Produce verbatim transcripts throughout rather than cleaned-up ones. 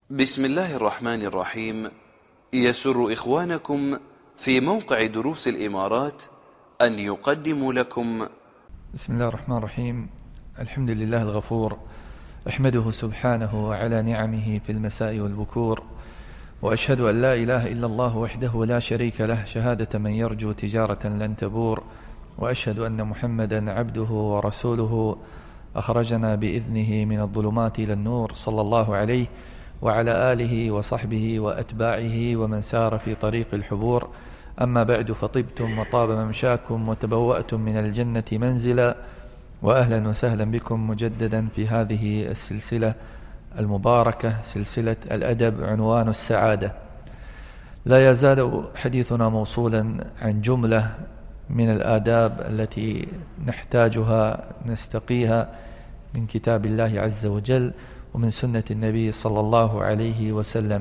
بسم الله الرحمن الرحيم. يسر إخوانكم في موقع دروس الإمارات أن يقدموا لكم بسم الله الرحمن الرحيم. الحمد لله الغفور، أحمده سبحانه على نعمه في المساء والبكور، وأشهد أن لا إله إلا الله وحده لا شريك له شهادة من يرجو تجارة لن تبور، وأشهد أن محمدا عبده ورسوله أخرجنا بإذنه من الظلمات إلى النور، صلى الله عليه وعلى آله وصحبه وأتباعه ومن سار في طريق الحبور. أما بعد، فطبتم وطاب ممشاكم وتبوأتم من الجنة منزلا، وأهلا وسهلا بكم مجددا في هذه السلسلة المباركة، سلسلة الأدب عنوان السعادة. لا يزال حديثنا موصولا عن جملة من الآداب التي نحتاجها نستقيها من كتاب الله عز وجل ومن سنة النبي صلى الله عليه وسلم.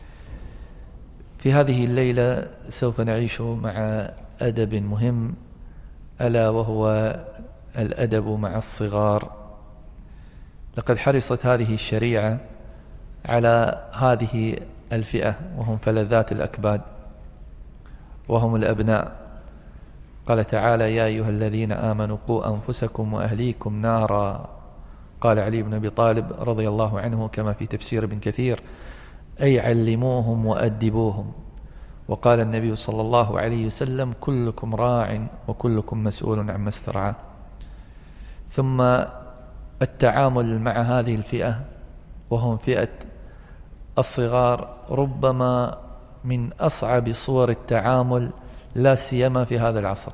في هذه الليلة سوف نعيش مع أدب مهم، ألا وهو الأدب مع الصغار. لقد حرصت هذه الشريعة على هذه الفئة، وهم فلذات الأكباد، وهم الأبناء. قال تعالى: يا أيها الذين آمنوا قوا أنفسكم وأهليكم نارا. قال علي بن أبي طالب رضي الله عنه كما في تفسير ابن كثير: أي علموهم وأدبوهم. وقال النبي صلى الله عليه وسلم: كلكم راع وكلكم مسؤول عما استرعاه. ثم التعامل مع هذه الفئة، وهم فئة الصغار، ربما من أصعب صور التعامل، لا سيما في هذا العصر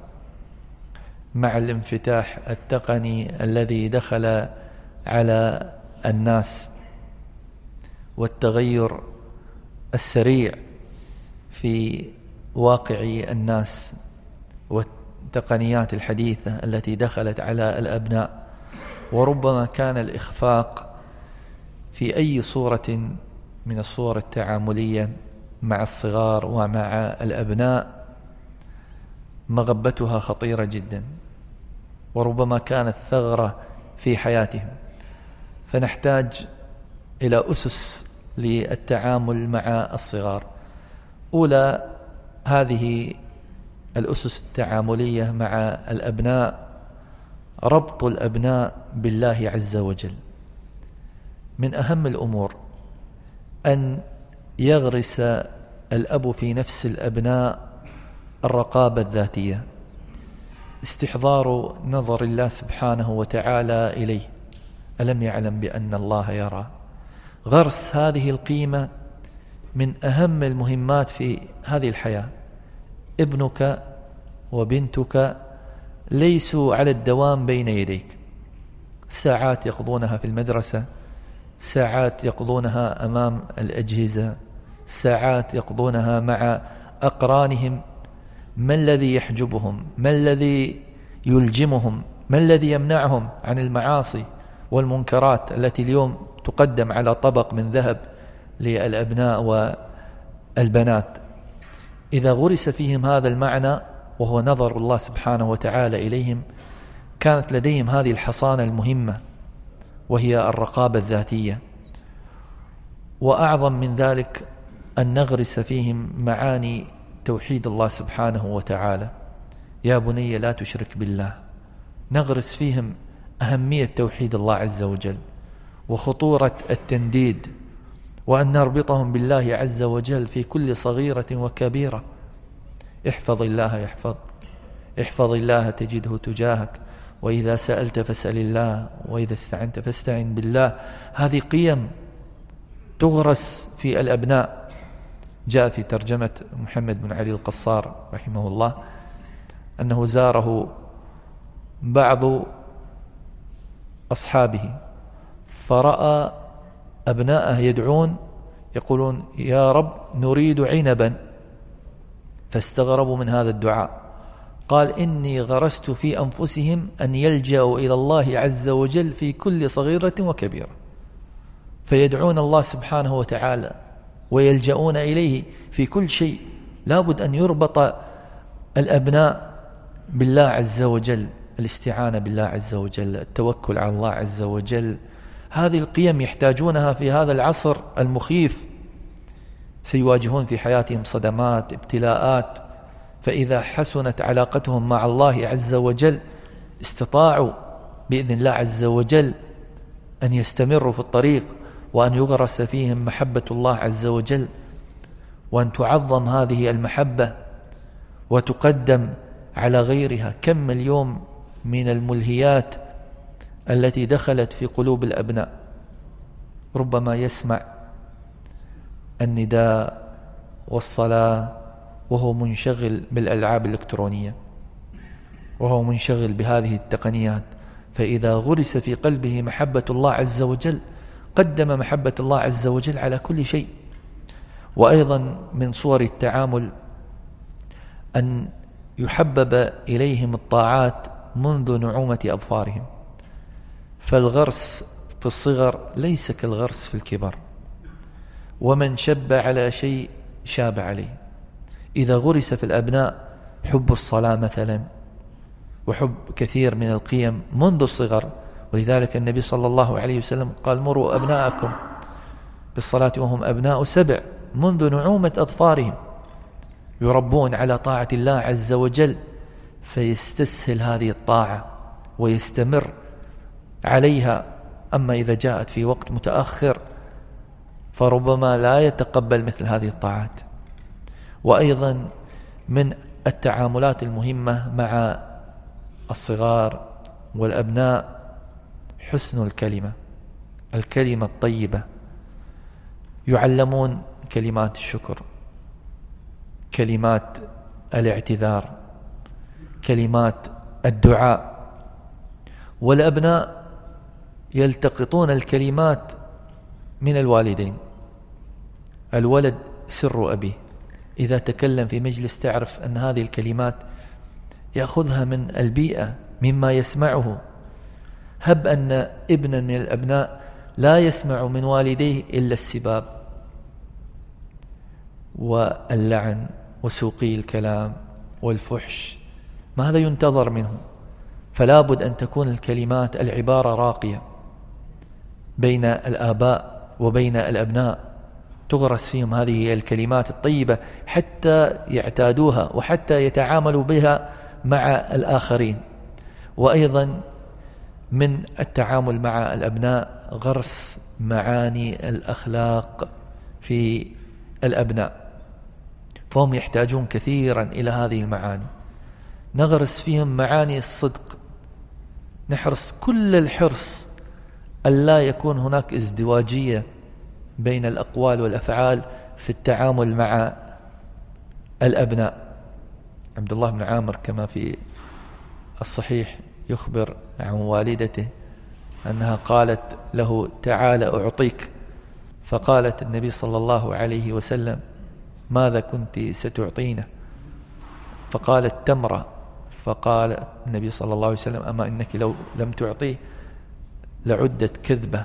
مع الانفتاح التقني الذي دخل على الناس، والتغير السريع في واقع الناس، والتقنيات الحديثة التي دخلت على الأبناء. وربما كان الإخفاق في أي صورة من الصور التعاملية مع الصغار ومع الأبناء مغبتها خطيرة جدا، وربما كانت ثغرة في حياتهم. فنحتاج إلى أسس للتعامل مع الصغار. أولى هذه الأسس التعاملية مع الأبناء ربط الأبناء بالله عز وجل. من أهم الأمور أن يغرس الأب في نفس الأبناء الرقابة الذاتية، استحضار نظر الله سبحانه وتعالى إليه: ألم يعلم بأن الله يرى. غرس هذه القيمة من أهم المهمات في هذه الحياة. ابنك وبنتك ليسوا على الدوام بين يديك، ساعات يقضونها في المدرسة، ساعات يقضونها أمام الأجهزة، ساعات يقضونها مع أقرانهم. ما الذي يحجبهم؟ ما الذي يلجمهم؟ ما الذي يمنعهم عن المعاصي والمنكرات التي اليوم تقدم على طبق من ذهب للأبناء والبنات؟ إذا غرس فيهم هذا المعنى، وهو نظر الله سبحانه وتعالى إليهم، كانت لديهم هذه الحصانة المهمة، وهي الرقابة الذاتية. وأعظم من ذلك أن نغرس فيهم معاني توحيد الله سبحانه وتعالى: يا بني لا تشرك بالله. نغرس فيهم أهمية توحيد الله عز وجل وخطورة التنديد، وأن نربطهم بالله عز وجل في كل صغيرة وكبيرة. احفظ الله يحفظ، احفظ الله تجده تجاهك، وإذا سألت فاسأل الله، وإذا استعنت فاستعن بالله. هذه قيم تغرس في الأبناء. جاء في ترجمة محمد بن علي القصار رحمه الله أنه زاره بعض أصحابه، فرأى أبناءه يدعون يقولون: يا رب نريد عنبا. فاستغربوا من هذا الدعاء. قال: إني غرست في أنفسهم أن يلجأوا إلى الله عز وجل في كل صغيرة وكبيرة، فيدعون الله سبحانه وتعالى ويلجؤون إليه في كل شيء. لابد أن يربط الأبناء بالله عز وجل، الاستعانة بالله عز وجل، التوكل على الله عز وجل، هذه القيم يحتاجونها في هذا العصر المخيف، سيواجهون في حياتهم صدمات، ابتلاءات، فإذا حسنت علاقتهم مع الله عز وجل استطاعوا بإذن الله عز وجل أن يستمروا في الطريق، وأن يغرس فيهم محبة الله عز وجل، وأن تعظم هذه المحبة وتقدم على غيرها. كم اليوم من الملهيات التي دخلت في قلوب الأبناء، ربما يسمع النداء والصلاة وهو منشغل بالألعاب الإلكترونية، وهو منشغل بهذه التقنيات، فإذا غرس في قلبه محبة الله عز وجل قدم محبة الله عز وجل على كل شيء. وأيضا من صور التعامل أن يحبب إليهم الطاعات منذ نعومة أظفارهم، فالغرس في الصغر ليس كالغرس في الكبر، ومن شب على شيء شاب عليه. إذا غرس في الأبناء حب الصلاة مثلا وحب كثير من القيم منذ الصغر، ولذلك النبي صلى الله عليه وسلم قال مروا أبناءكم بالصلاة وهم أبناء سبع، منذ نعومة أظفارهم يربون على طاعة الله عز وجل، فيستسهل هذه الطاعة ويستمر عليها. أما إذا جاءت في وقت متأخر فربما لا يتقبل مثل هذه الطاعات. وأيضا من التعاملات المهمة مع الصغار والأبناء حسن الكلمة، الكلمة الطيبة، يعلمون كلمات الشكر، كلمات الاعتذار، كلمات الدعاء. والأبناء يلتقطون الكلمات من الوالدين. الولد سر أبيه، إذا تكلم في مجلس تعرف أن هذه الكلمات يأخذها من البيئة مما يسمعه. هب أن ابنا من الأبناء لا يسمع من والديه إلا السباب واللعن وسوقي الكلام والفحش، ماذا ينتظر منه؟ فلا بد أن تكون الكلمات العبارة راقية بين الآباء وبين الأبناء، تغرس فيهم هذه الكلمات الطيبة حتى يعتادوها وحتى يتعاملوا بها مع الآخرين. وأيضا من التعامل مع الأبناء غرس معاني الأخلاق في الأبناء، فهم يحتاجون كثيرا إلى هذه المعاني. نغرس فيهم معاني الصدق، نحرص كل الحرص ألا يكون هناك ازدواجية بين الأقوال والأفعال في التعامل مع الأبناء. عبد الله بن عامر كما في الصحيح يخبر عن والدته أنها قالت له تعال أعطيك، فقالت النبي صلى الله عليه وسلم ماذا كنت ستعطينا؟ فقالت تمرة، فقال النبي صلى الله عليه وسلم أما إنك لو لم تعطيه لعدت كذبة.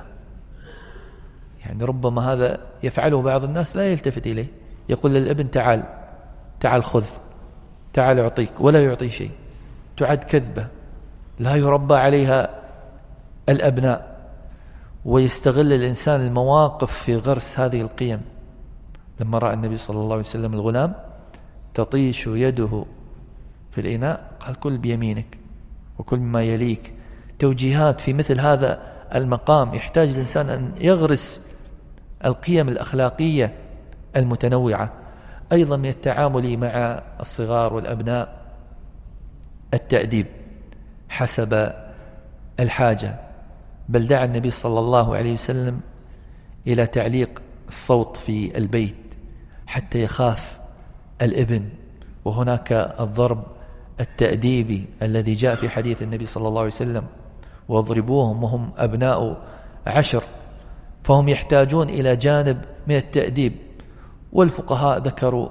يعني ربما هذا يفعله بعض الناس لا يلتفت إليه، يقول للابن تعال تعال خذ، تعال أعطيك، ولا يعطي شيء، تعد كذبة لا يربى عليها الأبناء. ويستغل الإنسان المواقف في غرس هذه القيم. لما رأى النبي صلى الله عليه وسلم الغلام تطيش يده في الإناء قال كل بيمينك وكل ما يليك. توجيهات في مثل هذا المقام يحتاج الإنسان أن يغرس القيم الأخلاقية المتنوعة. أيضا من التعامل مع الصغار والأبناء التأديب حسب الحاجة، بل دعا النبي صلى الله عليه وسلم إلى تعليق الصوت في البيت حتى يخاف الابن. وهناك الضرب التأديبي الذي جاء في حديث النبي صلى الله عليه وسلم واضربوهم وهم أبناء عشر، فهم يحتاجون إلى جانب من التأديب. والفقهاء ذكروا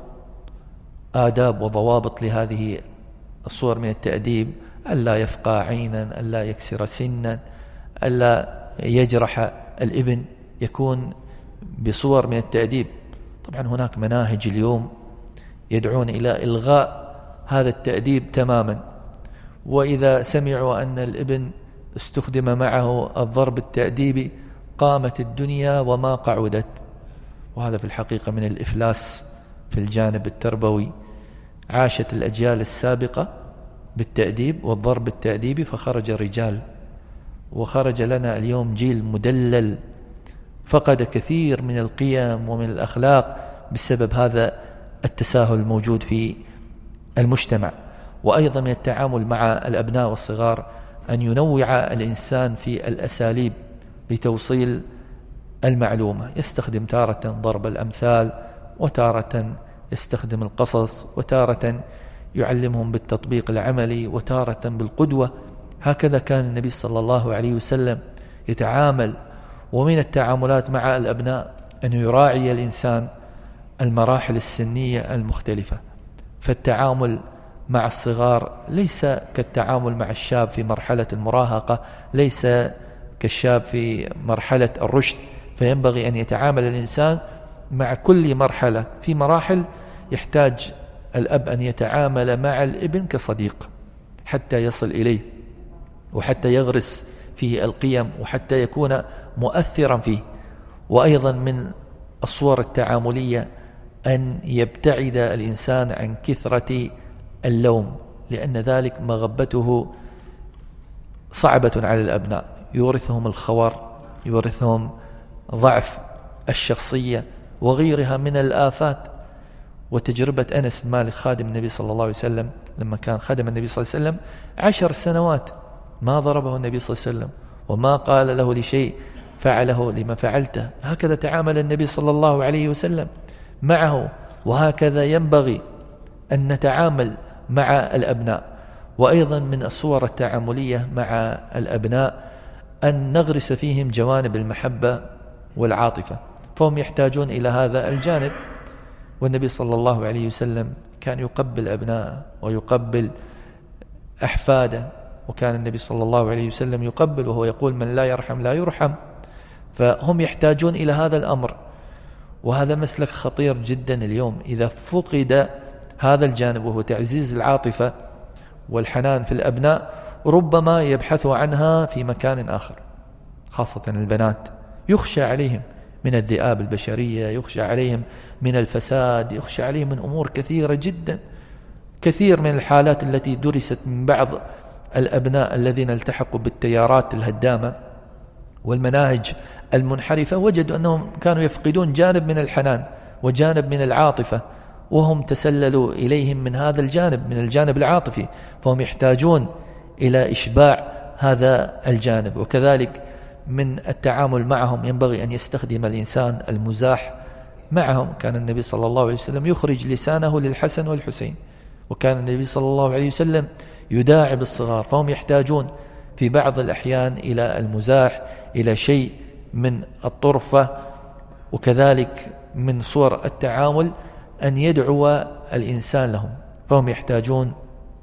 آداب وضوابط لهذه الصور من التأديب: ألا يفقع عينا، ألا يكسر سنا، ألا يجرح الابن، يكون بصور من التأديب. طبعا هناك مناهج اليوم يدعون إلى إلغاء هذا التأديب تماما، وإذا سمعوا أن الابن استخدم معه الضرب التأديبي قامت الدنيا وما قعدت. وهذا في الحقيقة من الإفلاس في الجانب التربوي. عاشت الأجيال السابقة بالتأديب والضرب التأديبي فخرج الرجال، وخرج لنا اليوم جيل مدلل فقد كثير من القيم ومن الأخلاق بسبب هذا التساهل الموجود في المجتمع. وأيضا من التعامل مع الأبناء والصغار أن ينوع الإنسان في الأساليب لتوصيل المعلومة، يستخدم تارة ضرب الأمثال، وتارة يستخدم القصص، وتارة يعلمهم بالتطبيق العملي، وتارة بالقدوة. هكذا كان النبي صلى الله عليه وسلم يتعامل. ومن التعاملات مع الأبناء أن يراعي الإنسان المراحل السنية المختلفة، فالتعامل مع الصغار ليس كالتعامل مع الشاب في مرحلة المراهقة، ليس كالشاب في مرحلة الرشد، فينبغي أن يتعامل الإنسان مع كل مرحلة. في مراحل يحتاج الأب أن يتعامل مع الابن كصديق حتى يصل إليه، وحتى يغرس فيه القيم، وحتى يكون مؤثرا فيه. وأيضا من الصور التعاملية أن يبتعد الإنسان عن كثرة اللوم، لأن ذلك مغبته صعبة على الأبناء، يورثهم الخور، يورثهم ضعف الشخصية وغيرها من الآفات. وتجربة أنس بن مالك خادم النبي صلى الله عليه وسلم لما كان خدم النبي صلى الله عليه وسلم عشر سنوات ما ضربه النبي صلى الله عليه وسلم وما قال له لشيء فعله لما فعلته. هكذا تعامل النبي صلى الله عليه وسلم معه، وهكذا ينبغي أن نتعامل مع الأبناء. وأيضا من الصور التعاملية مع الأبناء أن نغرس فيهم جوانب المحبة والعاطفة، فهم يحتاجون إلى هذا الجانب. والنبي صلى الله عليه وسلم كان يقبل أبناءه ويقبل أحفاده، وكان النبي صلى الله عليه وسلم يقبل وهو يقول من لا يرحم لا يرحم. فهم يحتاجون إلى هذا الأمر، وهذا مسلك خطير جدا اليوم. إذا فقد هذا الجانب وهو تعزيز العاطفة والحنان في الأبناء، ربما يبحثوا عنها في مكان آخر، خاصة البنات. يخشى عليهم من الذئاب البشرية، يخشى عليهم من الفساد، يخشى عليهم من أمور كثيرة جدا. كثير من الحالات التي درست من بعض الأبناء الذين التحقوا بالتيارات الهدامة والمناهج المنحرفة، وجدوا أنهم كانوا يفقدون جانب من الحنان وجانب من العاطفة، وهم تسللوا إليهم من هذا الجانب، من الجانب العاطفي، فهم يحتاجون إلى إشباع هذا الجانب. وكذلك من التعامل معهم ينبغي أن يستخدم الإنسان المزاح معهم. كان النبي صلى الله عليه وسلم يخرج لسانه للحسن والحسين، وكان النبي صلى الله عليه وسلم يداعب الصغار، فهم يحتاجون في بعض الأحيان إلى المزاح، إلى شيء من الطرفة. وكذلك من صور التعامل أن يدعو الإنسان لهم، فهم يحتاجون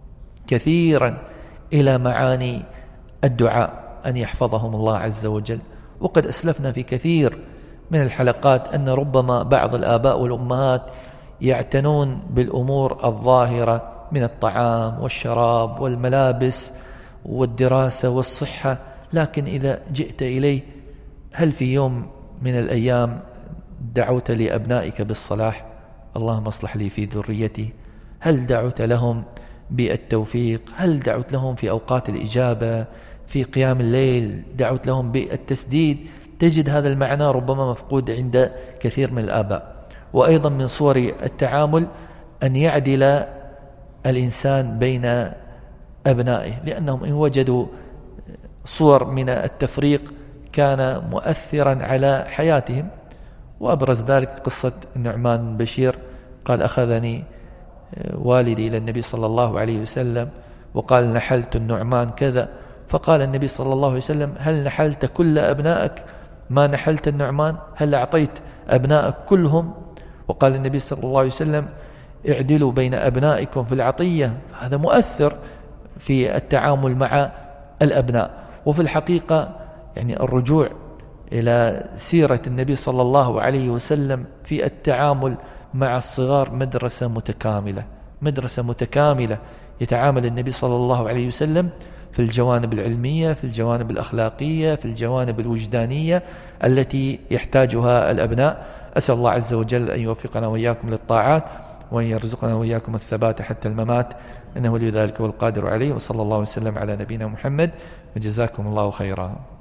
كثيرا إلى معاني الدعاء، أن يحفظهم الله عز وجل. وقد أسلفنا في كثير من الحلقات أن ربما بعض الآباء والأمهات يعتنون بالأمور الظاهرة من الطعام والشراب والملابس والدراسة والصحة، لكن إذا جئت إليه هل في يوم من الأيام دعوت لأبنائك بالصلاح؟ اللهم اصلح لي في ذريتي. هل دعوت لهم بالتوفيق؟ هل دعوت لهم في أوقات الإجابة في قيام الليل؟ دعوت لهم بالتسديد؟ تجد هذا المعنى ربما مفقود عند كثير من الآباء. وأيضا من صور التعامل أن يعدل الإنسان بين أبنائه، لأنهم إن وجدوا صور من التفريق كان مؤثرا على حياتهم. وأبرز ذلك قصة النعمان بن بشير، قال أخذني والدي إلى النبي صلى الله عليه وسلم وقال نحلت النعمان كذا، فقال النبي صلى الله عليه وسلم هل نحلت كل أبنائك ما نحلت النعمان؟ هل أعطيت أبنائك كلهم؟ وقال النبي صلى الله عليه وسلم اعدلوا بين أبنائكم في العطية. هذا مؤثر في التعامل مع الأبناء. وفي الحقيقة يعني الرجوع إلى سيرة النبي صلى الله عليه وسلم في التعامل مع الصغار مدرسة متكاملة، مدرسة متكاملة يتعامل النبي صلى الله عليه وسلم في الجوانب العلمية، في الجوانب الأخلاقية، في الجوانب الوجدانية التي يحتاجها الأبناء. أسأل الله عز وجل أن يوفقنا وإياكم للطاعات، وأن يرزقنا وإياكم الثبات حتى الممات، إنه ولي ذلك والقادر عليه. وصلى الله وسلم على نبينا محمد، وجزاكم الله خيرا.